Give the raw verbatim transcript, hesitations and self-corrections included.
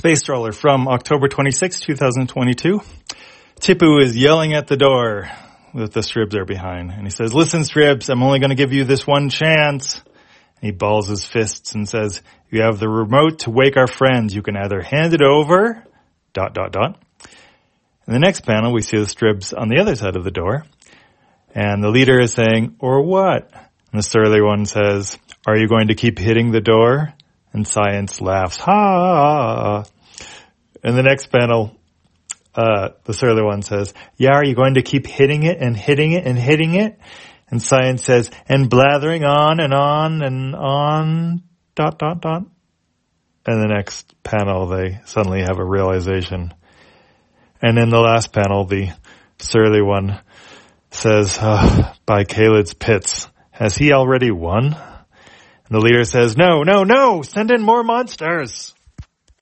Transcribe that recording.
Space Stroller from October twenty-sixth, twenty twenty-two. Tipu is yelling at the door that the Stribs are behind. And he says, "Listen, Stribs, I'm only going to give you this one chance." And he balls his fists and says, "You have the remote to wake our friends. You can either hand it over, dot, dot, dot." In the next panel, we see the Stribs on the other side of the door. And the leader is saying, "Or what?" And the surly one says, "Are you going to keep hitting the door?" And Science laughs, "Ha!" In the next panel, uh, the surly one says, "Yeah, are you going to keep hitting it and hitting it and hitting it?" And Science says, "And blathering on and on and on, dot, dot, dot." And the next panel, they suddenly have a realization. And in the last panel, the surly one says, oh, "By Kalid's pits, has he already won?" And the leader says, "No, no, no, send in more monsters."